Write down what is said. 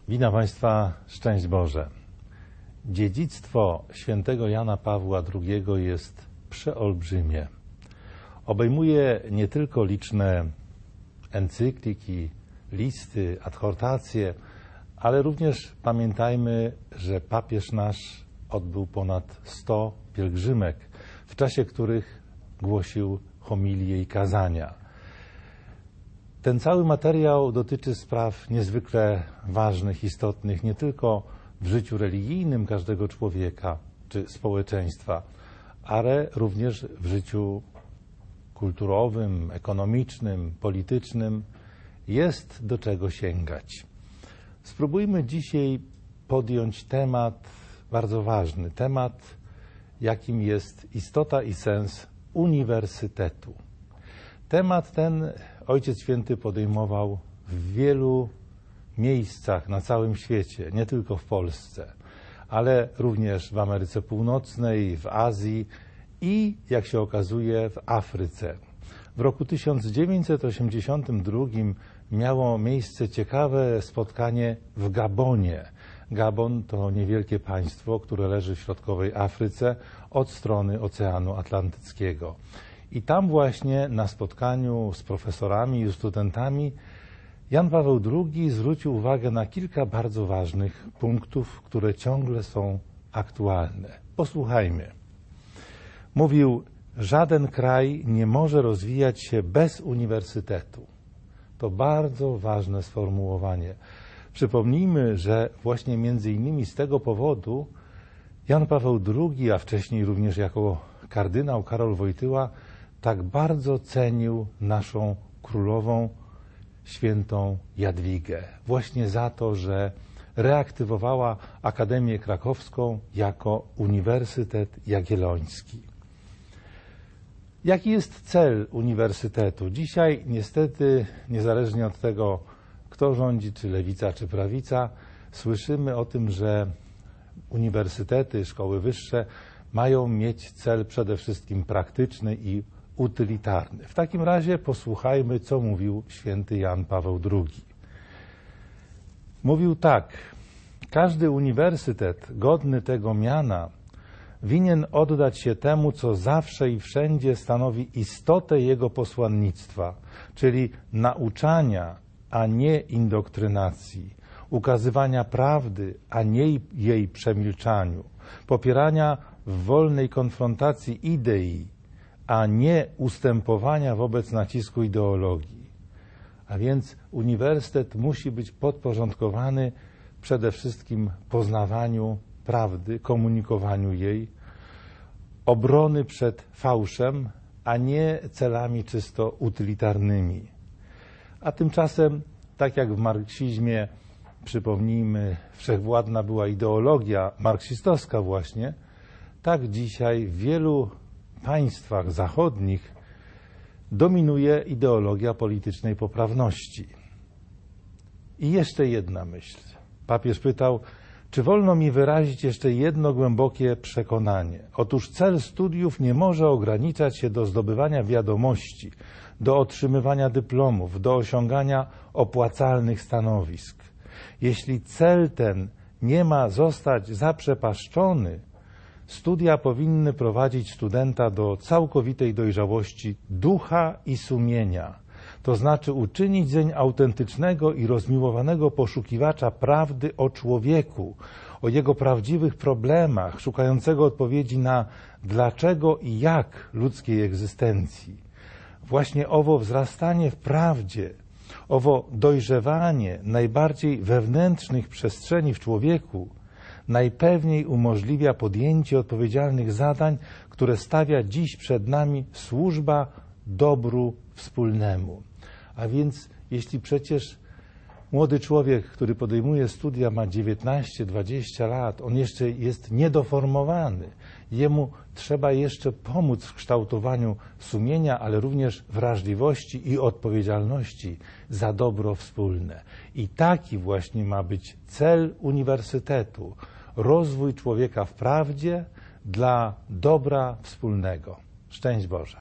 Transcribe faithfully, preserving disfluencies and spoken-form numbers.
Witam Państwa, szczęść Boże. Dziedzictwo świętego Jana Pawła drugiego jest przeolbrzymie. Obejmuje nie tylko liczne encykliki, listy, adhortacje, ale również pamiętajmy, że papież nasz odbył ponad sto pielgrzymek, w czasie których głosił homilie i kazania. Ten cały materiał dotyczy spraw niezwykle ważnych, istotnych nie tylko w życiu religijnym każdego człowieka czy społeczeństwa, ale również w życiu kulturowym, ekonomicznym, politycznym. Jest do czego sięgać. Spróbujmy dzisiaj podjąć temat bardzo ważny, temat, jakim jest istota i sens uniwersytetu. Temat ten Ojciec Święty podejmował w wielu miejscach na całym świecie, nie tylko w Polsce, ale również w Ameryce Północnej, w Azji i, jak się okazuje, w Afryce. W roku tysiąc dziewięćset osiemdziesiątym drugim miało miejsce ciekawe spotkanie w Gabonie. Gabon to niewielkie państwo, które leży w środkowej Afryce od strony Oceanu Atlantyckiego. I tam właśnie na spotkaniu z profesorami i studentami Jan Paweł drugi zwrócił uwagę na kilka bardzo ważnych punktów, które ciągle są aktualne. Posłuchajmy. Mówił, żaden kraj nie może rozwijać się bez uniwersytetu. To bardzo ważne sformułowanie. Przypomnijmy, że właśnie między innymi z tego powodu Jan Paweł drugi, a wcześniej również jako kardynał Karol Wojtyła, tak bardzo cenił naszą królową, świętą Jadwigę. Właśnie za to, że reaktywowała Akademię Krakowską jako Uniwersytet Jagielloński. Jaki jest cel uniwersytetu? Dzisiaj niestety, niezależnie od tego, kto rządzi, czy lewica, czy prawica, słyszymy o tym, że uniwersytety, szkoły wyższe mają mieć cel przede wszystkim praktyczny i utylitarny. W takim razie posłuchajmy, co mówił święty Jan Paweł drugi. Mówił tak: każdy uniwersytet godny tego miana winien oddać się temu, co zawsze i wszędzie stanowi istotę jego posłannictwa, czyli nauczania, a nie indoktrynacji, ukazywania prawdy, a nie jej przemilczaniu, popierania w wolnej konfrontacji idei, a nie ustępowania wobec nacisku ideologii. A więc uniwersytet musi być podporządkowany przede wszystkim poznawaniu prawdy, komunikowaniu jej, obrony przed fałszem, a nie celami czysto utylitarnymi. A tymczasem, tak jak w marksizmie, przypomnijmy, wszechwładna była ideologia marksistowska właśnie, tak dzisiaj w wielu państwach zachodnich dominuje ideologia politycznej poprawności. I jeszcze jedna myśl. Papież pytał, czy wolno mi wyrazić jeszcze jedno głębokie przekonanie. Otóż cel studiów nie może ograniczać się do zdobywania wiadomości, do otrzymywania dyplomów, do osiągania opłacalnych stanowisk. Jeśli cel ten nie ma zostać zaprzepaszczony, studia powinny prowadzić studenta do całkowitej dojrzałości ducha i sumienia, to znaczy uczynić zeń autentycznego i rozmiłowanego poszukiwacza prawdy o człowieku, o jego prawdziwych problemach, szukającego odpowiedzi na dlaczego i jak ludzkiej egzystencji. Właśnie owo wzrastanie w prawdzie, owo dojrzewanie najbardziej wewnętrznych przestrzeni w człowieku najpewniej umożliwia podjęcie odpowiedzialnych zadań, które stawia dziś przed nami służba dobru wspólnemu. A więc jeśli przecież młody człowiek, który podejmuje studia, ma dziewiętnaście dwadzieścia lat, on jeszcze jest niedoformowany, jemu trzeba jeszcze pomóc w kształtowaniu sumienia, ale również wrażliwości i odpowiedzialności za dobro wspólne. I taki właśnie ma być cel uniwersytetu. Rozwój człowieka w prawdzie dla dobra wspólnego. Szczęść Boże.